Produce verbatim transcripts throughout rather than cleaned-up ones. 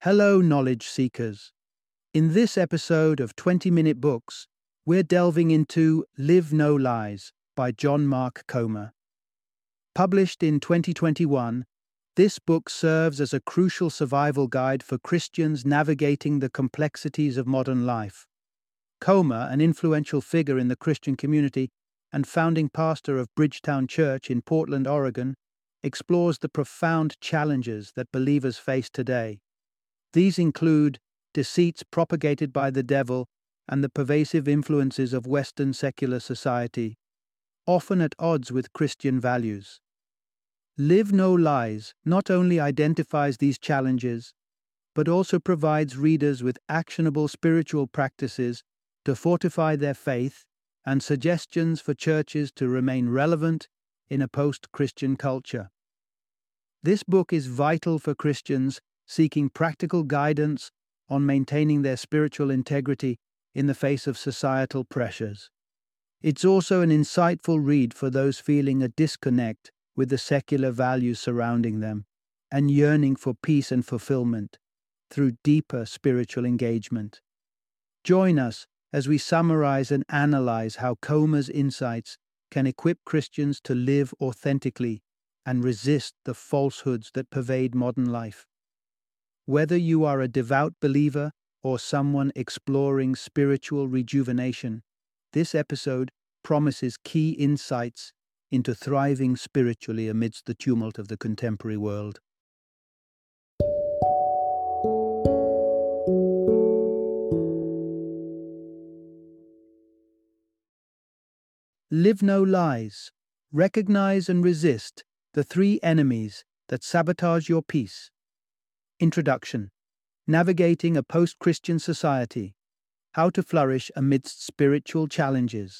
Hello, knowledge seekers. In this episode of twenty minute Books, we're delving into Live No Lies by John Mark Comer. Published in twenty twenty-one, this book serves as a crucial survival guide for Christians navigating the complexities of modern life. Comer, an influential figure in the Christian community and founding pastor of Bridgetown Church in Portland, Oregon, explores the profound challenges that believers face today. These include deceits propagated by the devil and the pervasive influences of Western secular society, often at odds with Christian values. Live No Lies not only identifies these challenges, but also provides readers with actionable spiritual practices to fortify their faith and suggestions for churches to remain relevant in a post-Christian culture. This book is vital for Christians seeking practical guidance on maintaining their spiritual integrity in the face of societal pressures. It's also an insightful read for those feeling a disconnect with the secular values surrounding them and yearning for peace and fulfillment through deeper spiritual engagement. Join us as we summarize and analyze how Comer's insights can equip Christians to live authentically and resist the falsehoods that pervade modern life. Whether you are a devout believer or someone exploring spiritual rejuvenation, this episode promises key insights into thriving spiritually amidst the tumult of the contemporary world. Live No Lies. Recognize and resist the three enemies that sabotage your peace. Introduction. Navigating a post-Christian society. How to flourish amidst spiritual challenges.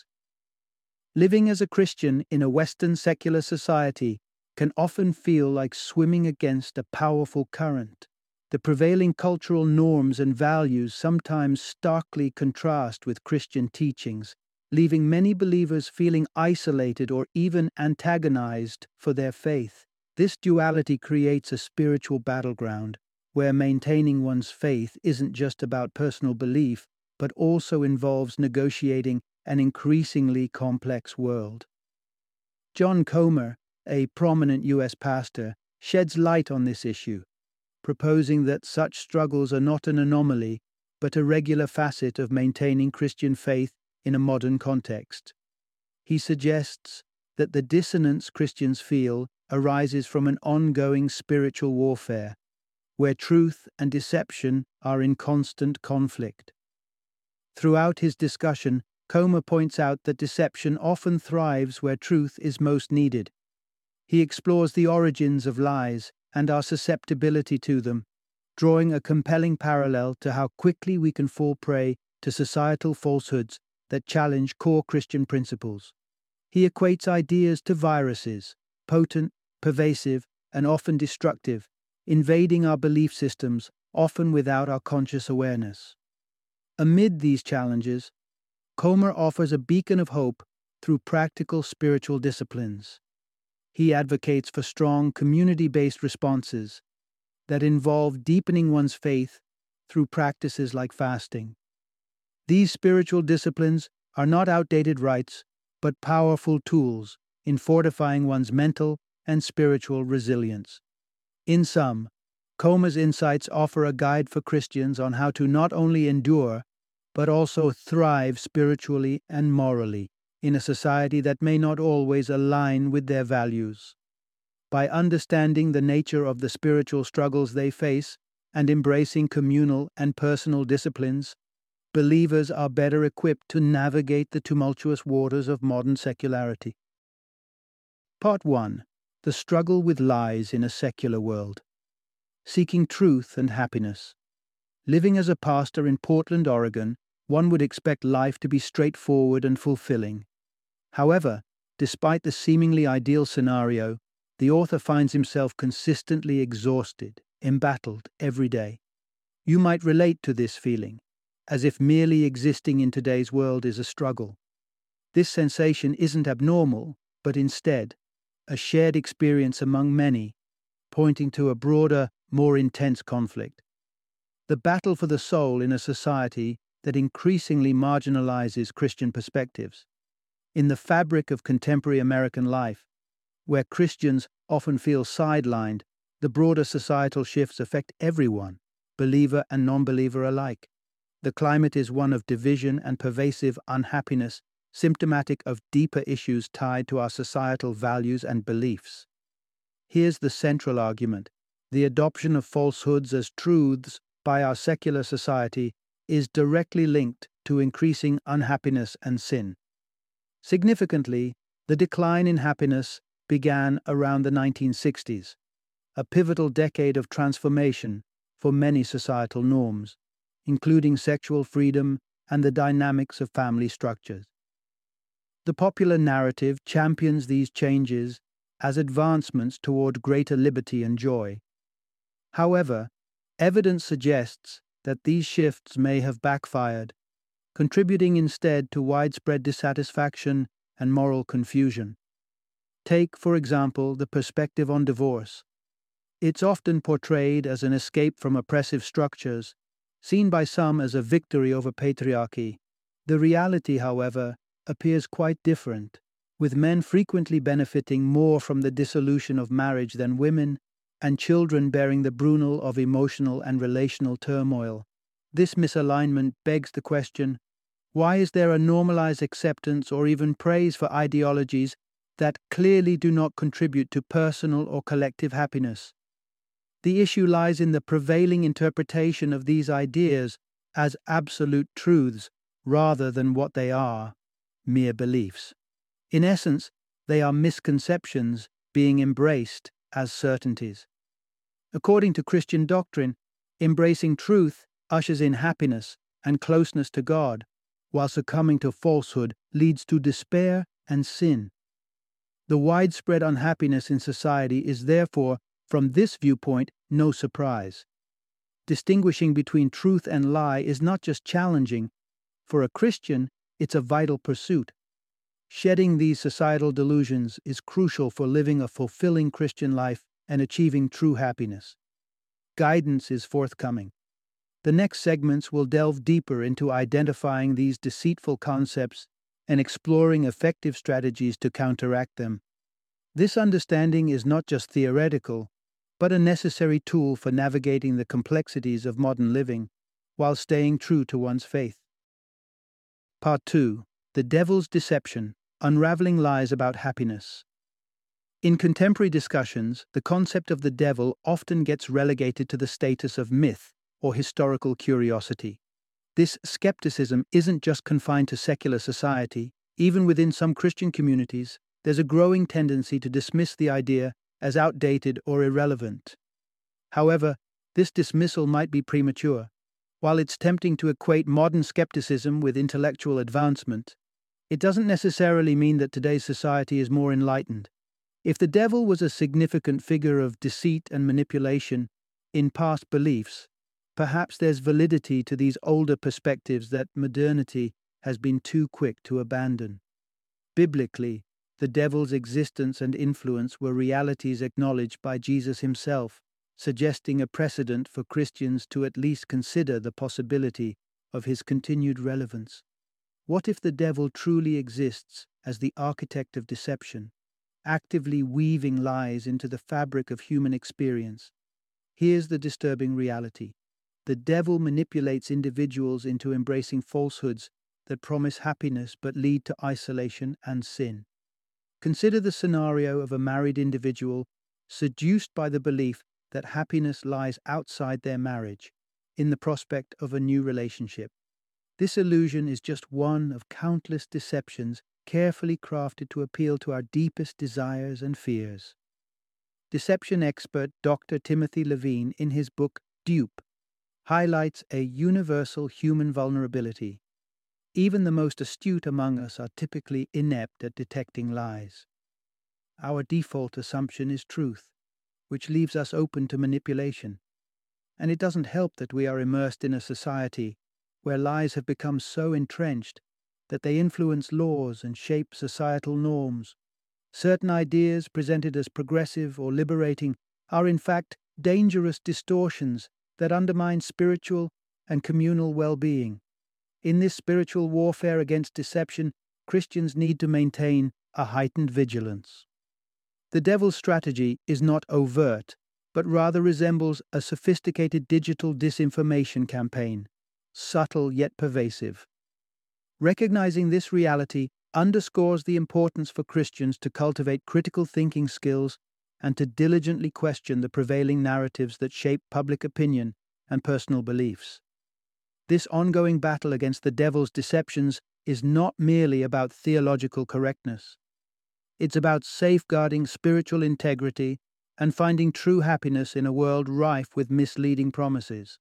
Living as a Christian in a Western secular society can often feel like swimming against a powerful current. The prevailing cultural norms and values sometimes starkly contrast with Christian teachings, leaving many believers feeling isolated or even antagonized for their faith. This duality creates a spiritual battleground where maintaining one's faith isn't just about personal belief, but also involves negotiating an increasingly complex world. John Comer, a prominent U S pastor, sheds light on this issue, proposing that such struggles are not an anomaly, but a regular facet of maintaining Christian faith in a modern context. He suggests that the dissonance Christians feel arises from an ongoing spiritual warfare, where truth and deception are in constant conflict. Throughout his discussion, Comer points out that deception often thrives where truth is most needed. He explores the origins of lies and our susceptibility to them, drawing a compelling parallel to how quickly we can fall prey to societal falsehoods that challenge core Christian principles. He equates ideas to viruses, potent, pervasive, and often destructive, invading our belief systems, often without our conscious awareness. Amid these challenges, Comer offers a beacon of hope through practical spiritual disciplines. He advocates for strong community-based responses that involve deepening one's faith through practices like fasting. These spiritual disciplines are not outdated rites, but powerful tools in fortifying one's mental and spiritual resilience. In sum, Comer's insights offer a guide for Christians on how to not only endure, but also thrive spiritually and morally in a society that may not always align with their values. By understanding the nature of the spiritual struggles they face and embracing communal and personal disciplines, believers are better equipped to navigate the tumultuous waters of modern secularity. Part one. The struggle with lies in a secular world. Seeking truth and happiness. Living as a pastor in Portland, Oregon, one would expect life to be straightforward and fulfilling. However, despite the seemingly ideal scenario, the author finds himself consistently exhausted, embattled every day. You might relate to this feeling, as if merely existing in today's world is a struggle. This sensation isn't abnormal, but instead, a shared experience among many, pointing to a broader, more intense conflict. The battle for the soul in a society that increasingly marginalizes Christian perspectives. In the fabric of contemporary American life, where Christians often feel sidelined, the broader societal shifts affect everyone, believer and non-believer alike. The climate is one of division and pervasive unhappiness, symptomatic of deeper issues tied to our societal values and beliefs. Here's the central argument. The adoption of falsehoods as truths by our secular society is directly linked to increasing unhappiness and sin. Significantly, the decline in happiness began around the nineteen sixties, a pivotal decade of transformation for many societal norms, including sexual freedom and the dynamics of family structures. The popular narrative champions these changes as advancements toward greater liberty and joy. However, evidence suggests that these shifts may have backfired, contributing instead to widespread dissatisfaction and moral confusion. Take, for example, the perspective on divorce. It's often portrayed as an escape from oppressive structures, seen by some as a victory over patriarchy. The reality, however, appears quite different, with men frequently benefiting more from the dissolution of marriage than women, and children bearing the brunt of emotional and relational turmoil. This misalignment begs the question, why is there a normalized acceptance or even praise for ideologies that clearly do not contribute to personal or collective happiness? The issue lies in the prevailing interpretation of these ideas as absolute truths rather than what they are, mere beliefs. In essence, they are misconceptions being embraced as certainties. According to Christian doctrine, embracing truth ushers in happiness and closeness to God, while succumbing to falsehood leads to despair and sin. The widespread unhappiness in society is therefore, from this viewpoint, no surprise. Distinguishing between truth and lie is not just challenging. For a Christian, it's a vital pursuit. Shedding these societal delusions is crucial for living a fulfilling Christian life and achieving true happiness. Guidance is forthcoming. The next segments will delve deeper into identifying these deceitful concepts and exploring effective strategies to counteract them. This understanding is not just theoretical, but a necessary tool for navigating the complexities of modern living while staying true to one's faith. Part two. The Devil's Deception: Unraveling Lies About Happiness. In contemporary discussions, the concept of the devil often gets relegated to the status of myth or historical curiosity. This skepticism isn't just confined to secular society. Even within some Christian communities, there's a growing tendency to dismiss the idea as outdated or irrelevant. However, this dismissal might be premature. While it's tempting to equate modern skepticism with intellectual advancement, it doesn't necessarily mean that today's society is more enlightened. If the devil was a significant figure of deceit and manipulation in past beliefs, perhaps there's validity to these older perspectives that modernity has been too quick to abandon. Biblically, the devil's existence and influence were realities acknowledged by Jesus himself, suggesting a precedent for Christians to at least consider the possibility of his continued relevance. What if the devil truly exists as the architect of deception, actively weaving lies into the fabric of human experience? Here's the disturbing reality. The devil manipulates individuals into embracing falsehoods that promise happiness but lead to isolation and sin. Consider the scenario of a married individual seduced by the belief that happiness lies outside their marriage, in the prospect of a new relationship. This illusion is just one of countless deceptions carefully crafted to appeal to our deepest desires and fears. Deception expert Doctor Timothy Levine, in his book Dupe, highlights a universal human vulnerability. Even the most astute among us are typically inept at detecting lies. Our default assumption is truth, which leaves us open to manipulation. And it doesn't help that we are immersed in a society where lies have become so entrenched that they influence laws and shape societal norms. Certain ideas presented as progressive or liberating are in fact dangerous distortions that undermine spiritual and communal well-being. In this spiritual warfare against deception, Christians need to maintain a heightened vigilance. The devil's strategy is not overt, but rather resembles a sophisticated digital disinformation campaign, subtle yet pervasive. Recognizing this reality underscores the importance for Christians to cultivate critical thinking skills and to diligently question the prevailing narratives that shape public opinion and personal beliefs. This ongoing battle against the devil's deceptions is not merely about theological correctness. It's about safeguarding spiritual integrity and finding true happiness in a world rife with misleading promises.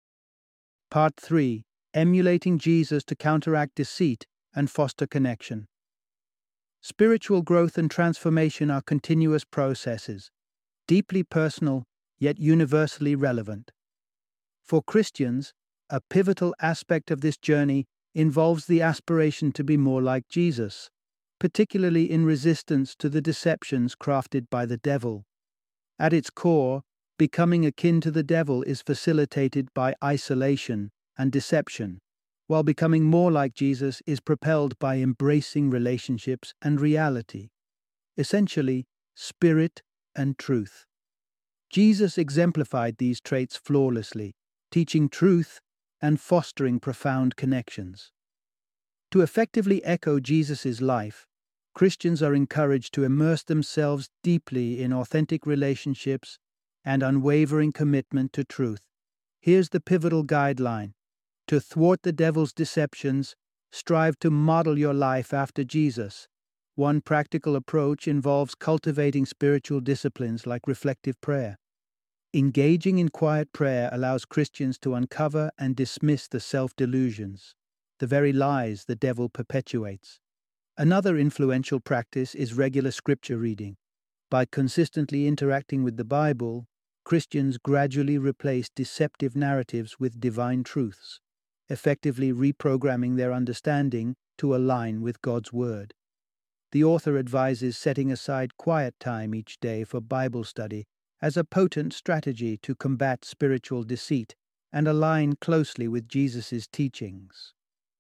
Part three. Emulating Jesus to counteract deceit and foster connection. Spiritual growth and transformation are continuous processes, deeply personal yet universally relevant. For Christians, a pivotal aspect of this journey involves the aspiration to be more like Jesus, particularly in resistance to the deceptions crafted by the devil. At its core, becoming akin to the devil is facilitated by isolation and deception, while becoming more like Jesus is propelled by embracing relationships and reality, essentially, spirit and truth. Jesus exemplified these traits flawlessly, teaching truth and fostering profound connections. To effectively echo Jesus' life, Christians are encouraged to immerse themselves deeply in authentic relationships and unwavering commitment to truth. Here's the pivotal guideline. To thwart the devil's deceptions, strive to model your life after Jesus. One practical approach involves cultivating spiritual disciplines like reflective prayer. Engaging in quiet prayer allows Christians to uncover and dismiss the self-delusions, the very lies the devil perpetuates. Another influential practice is regular scripture reading. By consistently interacting with the Bible, Christians gradually replace deceptive narratives with divine truths, effectively reprogramming their understanding to align with God's Word. The author advises setting aside quiet time each day for Bible study as a potent strategy to combat spiritual deceit and align closely with Jesus' teachings.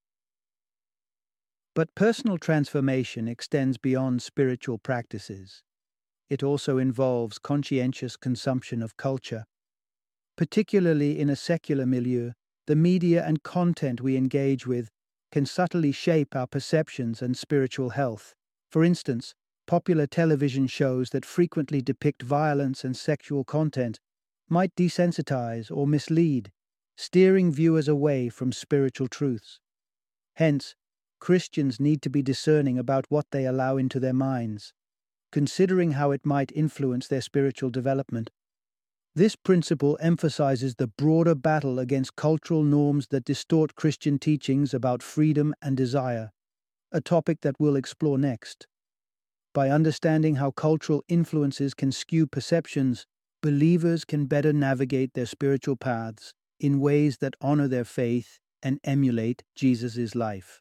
But personal transformation extends beyond spiritual practices. It also involves conscientious consumption of culture. Particularly in a secular milieu, the media and content we engage with can subtly shape our perceptions and spiritual health. For instance, popular television shows that frequently depict violence and sexual content might desensitize or mislead, steering viewers away from spiritual truths. Hence, Christians need to be discerning about what they allow into their minds, considering how it might influence their spiritual development. This principle emphasizes the broader battle against cultural norms that distort Christian teachings about freedom and desire, a topic that we'll explore next. By understanding how cultural influences can skew perceptions, believers can better navigate their spiritual paths in ways that honor their faith and emulate Jesus' life.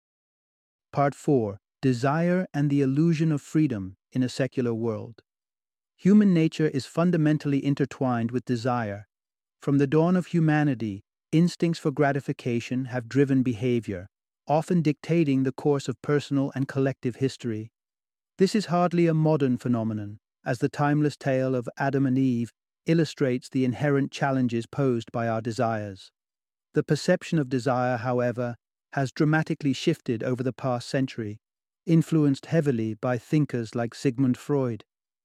Part four. Desire and the illusion of freedom in a secular world. Human nature is fundamentally intertwined with desire. From the dawn of humanity, instincts for gratification have driven behavior, often dictating the course of personal and collective history. This is hardly a modern phenomenon, as the timeless tale of Adam and Eve illustrates the inherent challenges posed by our desires. The perception of desire, however, has dramatically shifted over the past century, influenced heavily by thinkers like Sigmund Freud.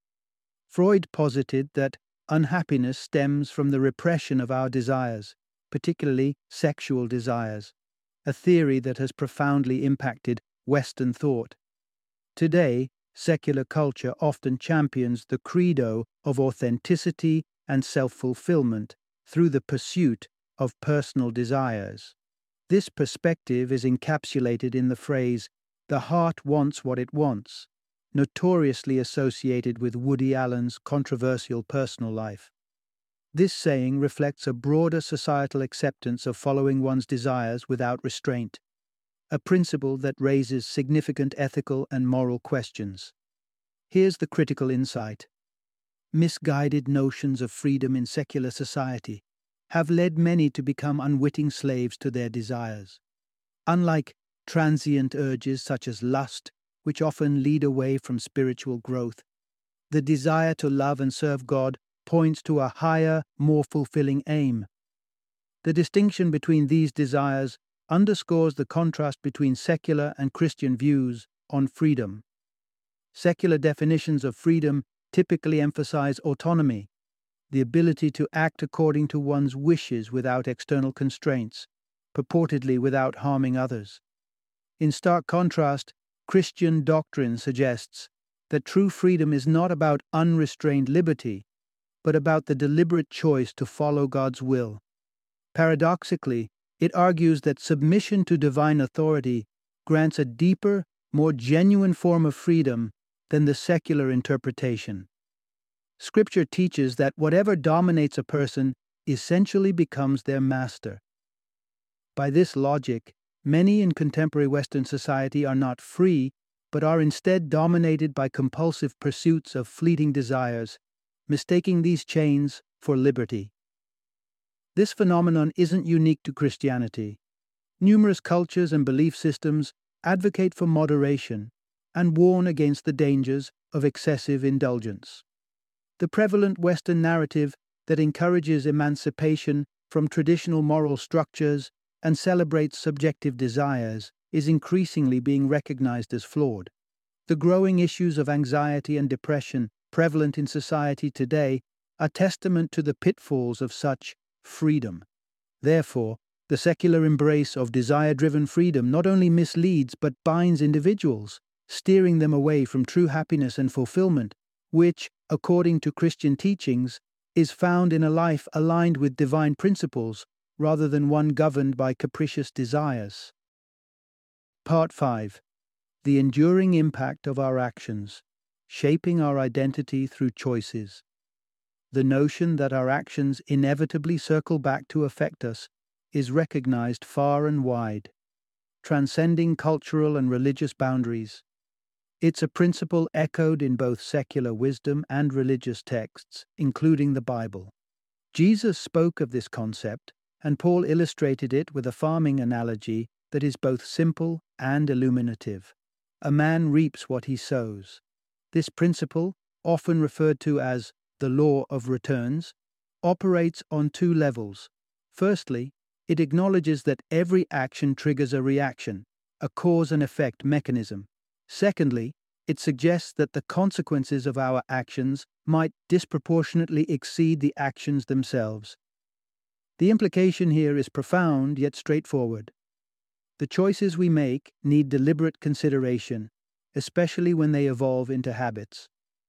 Freud posited that unhappiness stems from the repression of our desires, particularly sexual desires, a theory that has profoundly impacted Western thought. Today, secular culture often champions the credo of authenticity and self-fulfillment through the pursuit of personal desires. This perspective is encapsulated in the phrase, "The heart wants what it wants," notoriously associated with Woody Allen's controversial personal life. This saying reflects a broader societal acceptance of following one's desires without restraint, a principle that raises significant ethical and moral questions. Here's the critical insight. Misguided notions of freedom in secular society. have led many to become unwitting slaves to their desires. Unlike transient urges such as lust, which often lead away from spiritual growth, the desire to love and serve God points to a higher, more fulfilling aim. The distinction between these desires underscores the contrast between secular and Christian views on freedom. Secular definitions of freedom typically emphasize autonomy, the ability to act according to one's wishes without external constraints, purportedly without harming others. In stark contrast, Christian doctrine suggests that true freedom is not about unrestrained liberty, but about the deliberate choice to follow God's will. Paradoxically, it argues that submission to divine authority grants a deeper, more genuine form of freedom than the secular interpretation. Scripture teaches that whatever dominates a person essentially becomes their master. By this logic, many in contemporary Western society are not free, but are instead dominated by compulsive pursuits of fleeting desires, mistaking these chains for liberty. This phenomenon isn't unique to Christianity. Numerous cultures and belief systems advocate for moderation and warn against the dangers of excessive indulgence. The prevalent Western narrative that encourages emancipation from traditional moral structures and celebrates subjective desires is increasingly being recognized as flawed. The growing issues of anxiety and depression prevalent in society today are testament to the pitfalls of such freedom. Therefore, the secular embrace of desire-driven freedom not only misleads but binds individuals, steering them away from true happiness and fulfillment, which, according to Christian teachings, is found in a life aligned with divine principles rather than one governed by capricious desires. Part five. The enduring impact of our actions, shaping our identity through choices. The notion that our actions inevitably circle back to affect us is recognized far and wide, transcending cultural and religious boundaries. It's a principle echoed in both secular wisdom and religious texts, including the Bible. Jesus spoke of this concept, and Paul illustrated it with a farming analogy that is both simple and illuminative. A man reaps what he sows. This principle, often referred to as the law of returns, operates on two levels. Firstly, it acknowledges that every action triggers a reaction, a cause and effect mechanism. Secondly, it suggests that the consequences of our actions might disproportionately exceed the actions themselves. The implication here is profound yet straightforward. The choices we make need deliberate consideration, especially when they evolve into habits.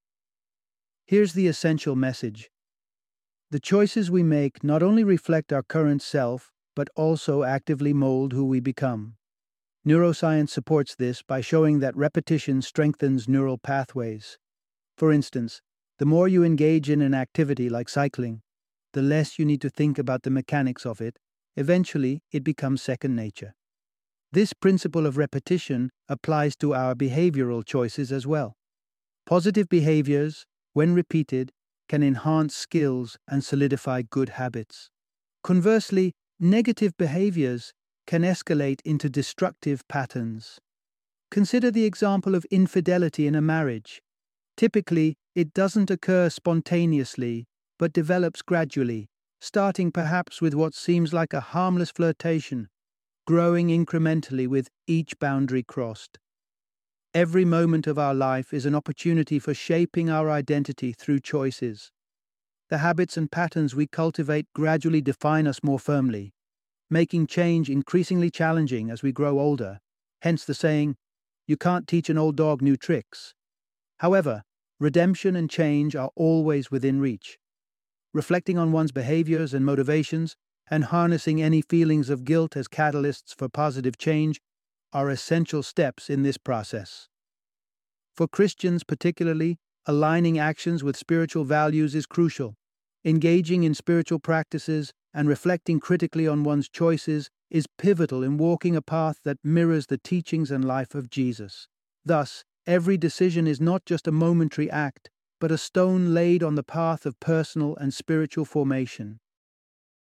Here's the essential message. The choices we make not only reflect our current self, but also actively mold who we become. Neuroscience supports this by showing that repetition strengthens neural pathways. For instance, the more you engage in an activity like cycling, the less you need to think about the mechanics of it. Eventually, it becomes second nature. This principle of repetition applies to our behavioral choices as well. Positive behaviors, when repeated, can enhance skills and solidify good habits. Conversely, negative behaviors can escalate into destructive patterns. Consider the example of infidelity in a marriage. Typically, it doesn't occur spontaneously, but develops gradually, starting perhaps with what seems like a harmless flirtation, growing incrementally with each boundary crossed. Every moment of our life is an opportunity for shaping our identity through choices. The habits and patterns we cultivate gradually define us more firmly, making change increasingly challenging as we grow older, hence the saying, "You can't teach an old dog new tricks." However, redemption and change are always within reach. Reflecting on one's behaviors and motivations, and harnessing any feelings of guilt as catalysts for positive change are essential steps in this process. For Christians particularly, aligning actions with spiritual values is crucial. Engaging in spiritual practices and reflecting critically on one's choices is pivotal in walking a path that mirrors the teachings and life of Jesus. Thus, every decision is not just a momentary act, but a stone laid on the path of personal and spiritual formation.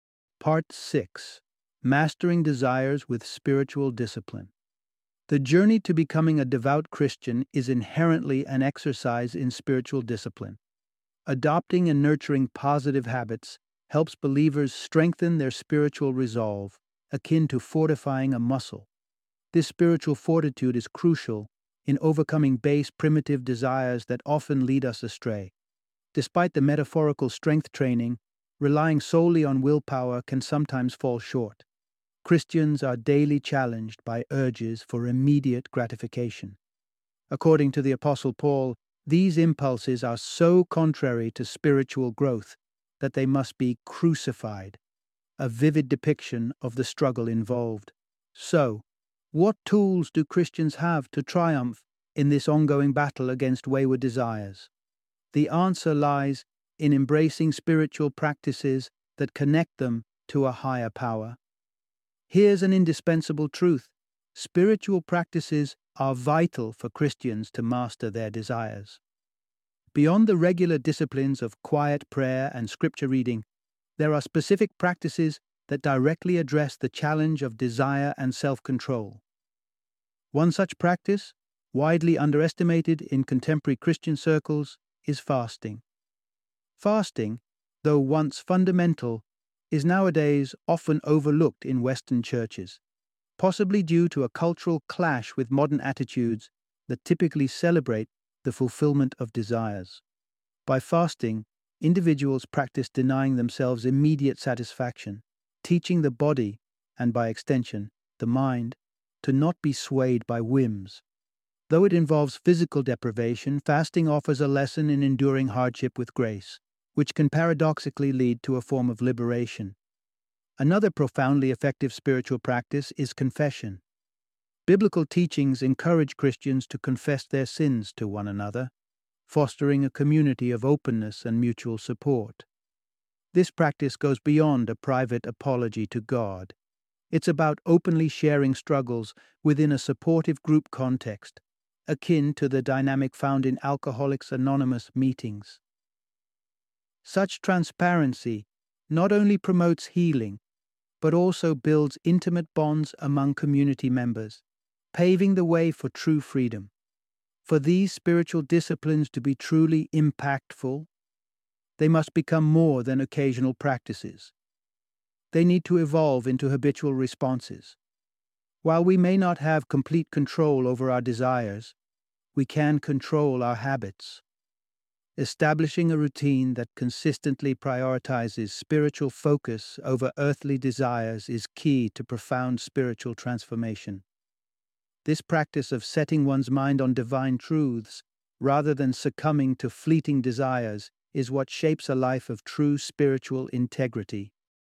Part six. Mastering Desires with Spiritual Discipline. The journey to becoming a devout Christian is inherently an exercise in spiritual discipline. Adopting and nurturing positive habits helps believers strengthen their spiritual resolve, akin to fortifying a muscle. This spiritual fortitude is crucial in overcoming base, primitive desires that often lead us astray. Despite the metaphorical strength training, relying solely on willpower can sometimes fall short. Christians are daily challenged by urges for immediate gratification. According to the Apostle Paul, these impulses are so contrary to spiritual growth that they must be crucified, a vivid depiction of the struggle involved. So, what tools do Christians have to triumph in this ongoing battle against wayward desires? The answer lies in embracing spiritual practices that connect them to a higher power. Here's an indispensable truth: spiritual practices are vital for Christians to master their desires. Beyond the regular disciplines of quiet prayer and scripture reading, there are specific practices that directly address the challenge of desire and self-control. One such practice, widely underestimated in contemporary Christian circles, is fasting. Fasting, though once fundamental, is nowadays often overlooked in Western churches, possibly due to a cultural clash with modern attitudes that typically celebrate the fulfillment of desires. By fasting, individuals practice denying themselves immediate satisfaction, teaching the body, and by extension, the mind, to not be swayed by whims. Though it involves physical deprivation, fasting offers a lesson in enduring hardship with grace, which can paradoxically lead to a form of liberation. Another profoundly effective spiritual practice is confession. Biblical teachings encourage Christians to confess their sins to one another, fostering a community of openness and mutual support. This practice goes beyond a private apology to God. It's about openly sharing struggles within a supportive group context, akin to the dynamic found in Alcoholics Anonymous meetings. Such transparency not only promotes healing, but also builds intimate bonds among community members, paving the way for true freedom. For these spiritual disciplines to be truly impactful, they must become more than occasional practices. They need to evolve into habitual responses. While we may not have complete control over our desires, we can control our habits. Establishing a routine that consistently prioritizes spiritual focus over earthly desires is key to profound spiritual transformation. This practice of setting one's mind on divine truths, rather than succumbing to fleeting desires, is what shapes a life of true spiritual integrity.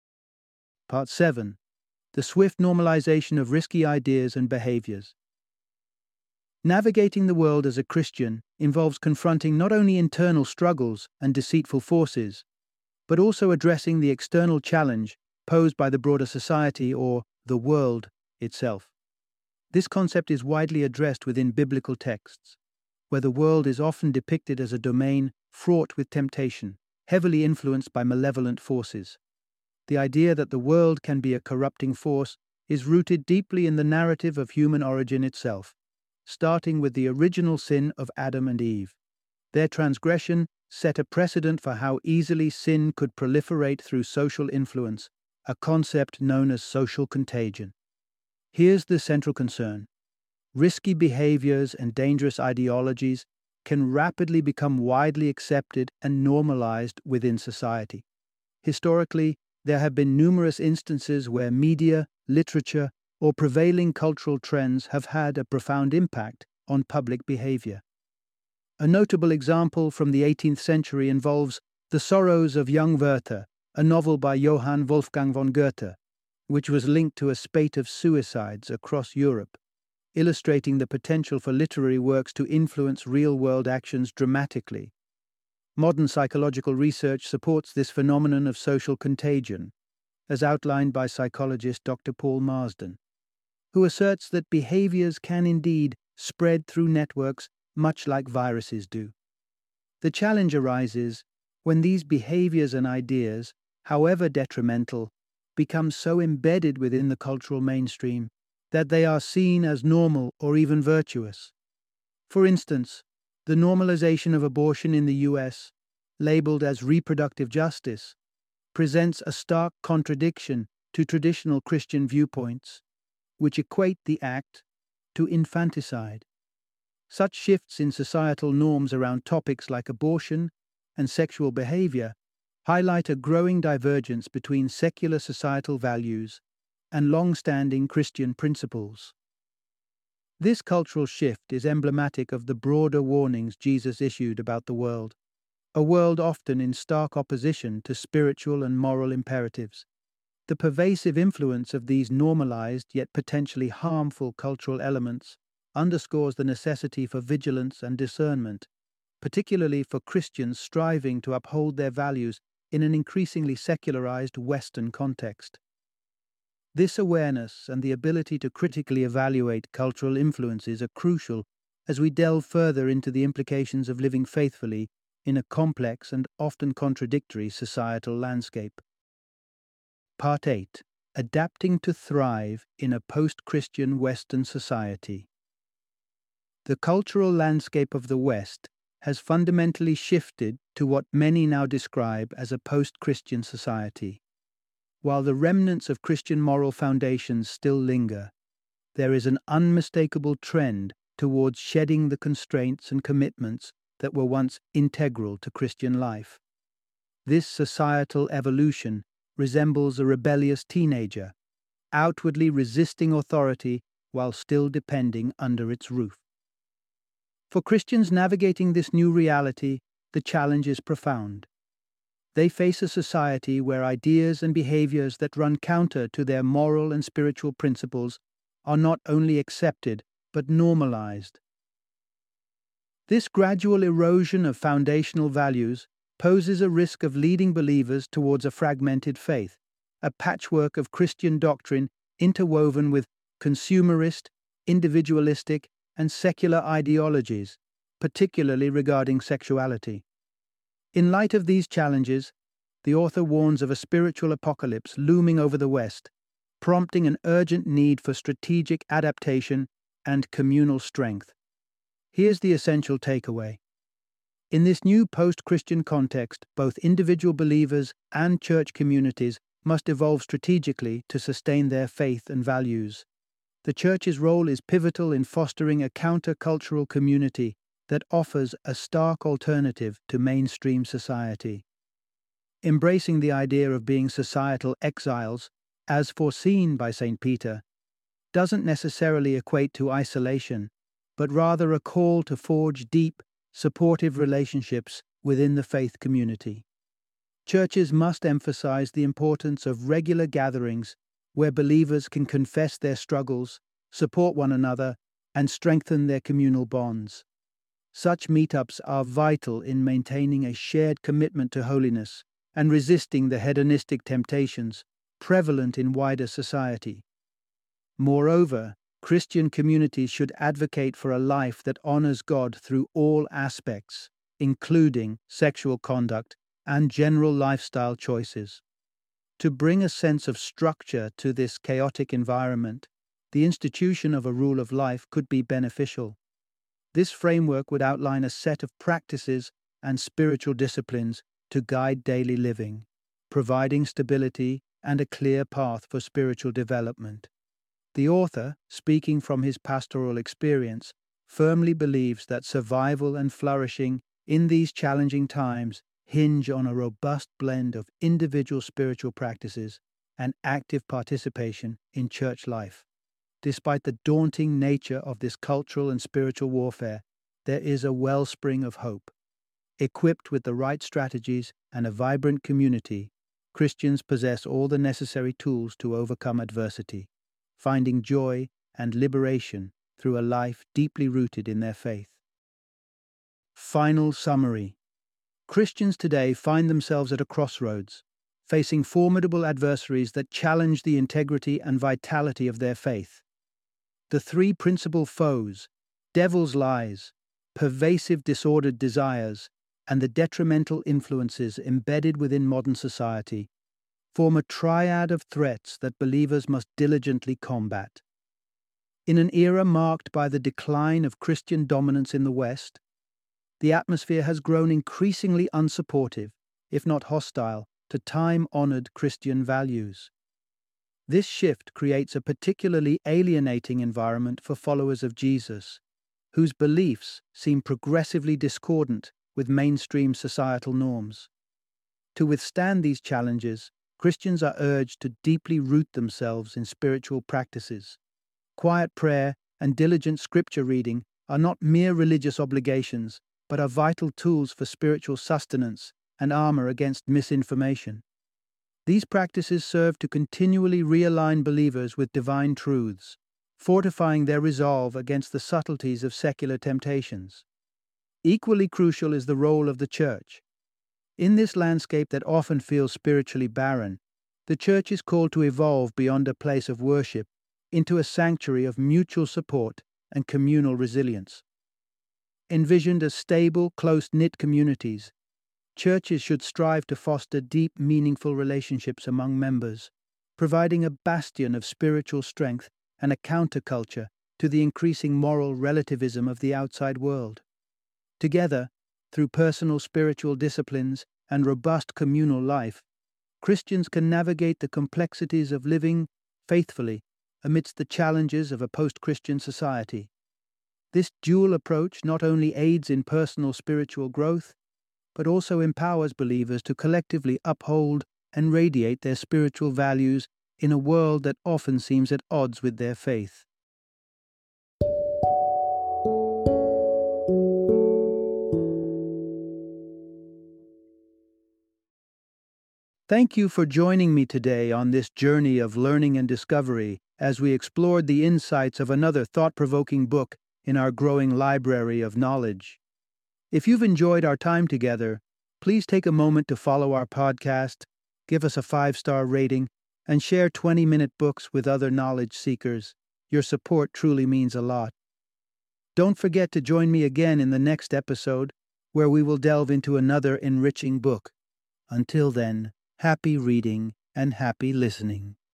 Part seven. The swift normalization of risky ideas and behaviors. Navigating the world as a Christian involves confronting not only internal struggles and deceitful forces, but also addressing the external challenge posed by the broader society or the world itself. This concept is widely addressed within biblical texts, where the world is often depicted as a domain fraught with temptation, heavily influenced by malevolent forces. The idea that the world can be a corrupting force is rooted deeply in the narrative of human origin itself, starting with the original sin of Adam and Eve. Their transgression set a precedent for how easily sin could proliferate through social influence, a concept known as social contagion. Here's the central concern: risky behaviors and dangerous ideologies can rapidly become widely accepted and normalized within society. Historically, there have been numerous instances where media, literature, or prevailing cultural trends have had a profound impact on public behavior. A notable example from the eighteenth century involves The Sorrows of Young Werther, a novel by Johann Wolfgang von Goethe, which was linked to a spate of suicides across Europe, illustrating the potential for literary works to influence real-world actions dramatically. Modern psychological research supports this phenomenon of social contagion, as outlined by psychologist Doctor Paul Marsden, who asserts that behaviors can indeed spread through networks much like viruses do. The challenge arises when these behaviors and ideas, however detrimental, become so embedded within the cultural mainstream that they are seen as normal or even virtuous. For instance, the normalization of abortion in the U S, labeled as reproductive justice, presents a stark contradiction to traditional Christian viewpoints, which equate the act to infanticide. Such shifts in societal norms around topics like abortion and sexual behavior highlight a growing divergence between secular societal values and long-standing Christian principles. This cultural shift is emblematic of the broader warnings Jesus issued about the world, a world often in stark opposition to spiritual and moral imperatives. The pervasive influence of these normalized yet potentially harmful cultural elements underscores the necessity for vigilance and discernment, particularly for Christians striving to uphold their values in an increasingly secularized Western context. This awareness and the ability to critically evaluate cultural influences are crucial as we delve further into the implications of living faithfully in a complex and often contradictory societal landscape. Part eight. Adapting to thrive in a post-Christian Western society. The cultural landscape of the West has fundamentally shifted to what many now describe as a post-Christian society. While the remnants of Christian moral foundations still linger, there is an unmistakable trend towards shedding the constraints and commitments that were once integral to Christian life. This societal evolution resembles a rebellious teenager, outwardly resisting authority while still depending under its roof. For Christians navigating this new reality, the challenge is profound. They face a society where ideas and behaviors that run counter to their moral and spiritual principles are not only accepted, but normalized. This gradual erosion of foundational values poses a risk of leading believers towards a fragmented faith, a patchwork of Christian doctrine interwoven with consumerist, individualistic, and secular ideologies, particularly regarding sexuality. In light of these challenges, the author warns of a spiritual apocalypse looming over the West, prompting an urgent need for strategic adaptation and communal strength. Here's the essential takeaway. In this new post-Christian context, both individual believers and church communities must evolve strategically to sustain their faith and values. The church's role is pivotal in fostering a counter-cultural community that offers a stark alternative to mainstream society. Embracing the idea of being societal exiles, as foreseen by Saint Peter, doesn't necessarily equate to isolation, but rather a call to forge deep, supportive relationships within the faith community. Churches must emphasize the importance of regular gatherings where believers can confess their struggles, support one another, and strengthen their communal bonds. Such meetups are vital in maintaining a shared commitment to holiness and resisting the hedonistic temptations prevalent in wider society. Moreover, Christian communities should advocate for a life that honors God through all aspects, including sexual conduct and general lifestyle choices. To bring a sense of structure to this chaotic environment, the institution of a rule of life could be beneficial. This framework would outline a set of practices and spiritual disciplines to guide daily living, providing stability and a clear path for spiritual development. The author, speaking from his pastoral experience, firmly believes that survival and flourishing in these challenging times hinge on a robust blend of individual spiritual practices and active participation in church life. Despite the daunting nature of this cultural and spiritual warfare, there is a wellspring of hope. Equipped with the right strategies and a vibrant community, Christians possess all the necessary tools to overcome adversity, finding joy and liberation through a life deeply rooted in their faith. Final summary. Christians today find themselves at a crossroads, facing formidable adversaries that challenge the integrity and vitality of their faith. The three principal foes, devil's lies, pervasive disordered desires, and the detrimental influences embedded within modern society, form a triad of threats that believers must diligently combat. In an era marked by the decline of Christian dominance in the West, the atmosphere has grown increasingly unsupportive, if not hostile, to time-honored Christian values. This shift creates a particularly alienating environment for followers of Jesus, whose beliefs seem progressively discordant with mainstream societal norms. To withstand these challenges, Christians are urged to deeply root themselves in spiritual practices. Quiet prayer and diligent scripture reading are not mere religious obligations, but are vital tools for spiritual sustenance and armor against misinformation. These practices serve to continually realign believers with divine truths, fortifying their resolve against the subtleties of secular temptations. Equally crucial is the role of the Church. In this landscape that often feels spiritually barren, the Church is called to evolve beyond a place of worship into a sanctuary of mutual support and communal resilience. Envisioned as stable, close-knit communities, churches should strive to foster deep, meaningful relationships among members, providing a bastion of spiritual strength and a counterculture to the increasing moral relativism of the outside world. Together, through personal spiritual disciplines and robust communal life, Christians can navigate the complexities of living faithfully amidst the challenges of a post-Christian society. This dual approach not only aids in personal spiritual growth, but also empowers believers to collectively uphold and radiate their spiritual values in a world that often seems at odds with their faith. Thank you for joining me today on this journey of learning and discovery as we explored the insights of another thought-provoking book in our growing library of knowledge. If you've enjoyed our time together, please take a moment to follow our podcast, give us a five-star rating, and share twenty-minute books with other knowledge seekers. Your support truly means a lot. Don't forget to join me again in the next episode, where we will delve into another enriching book. Until then, happy reading and happy listening.